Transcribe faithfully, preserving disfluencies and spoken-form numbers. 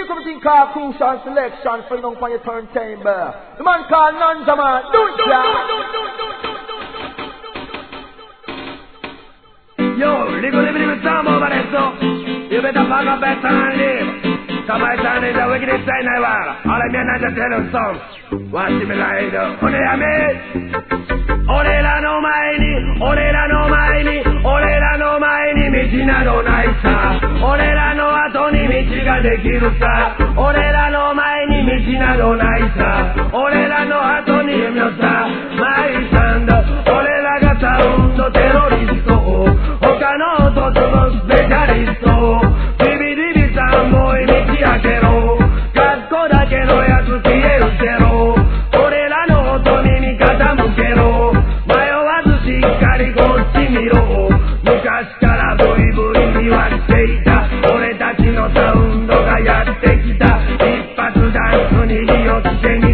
something called crucial selection for you know on your turntable. The man called Nanja Man, do it, yeah. Yo, live, live, live, some over there, so you better fuck up better and live. Somebody turn it the wickedest thing ever. All of me and I just tell them some. Watch me like the Ore me. Ore la no maini, ore la no maini, ore la no maini, michiなどないさ。俺らの後に道ができるさ。俺らの前に道などないさ。俺らの後に夢さ。マイサンド、俺らがサウンドテロリスト。他の音とのスペシャリスト。ビビリビさんもい道開けろ。学校だけのやつ消えうせろ。俺らの音に味方向けろ。迷わずしっかりこっち見ろ。昔からブイブイ言われていた。俺たちのサウンドがやってきた。一発ダンスに火をつけに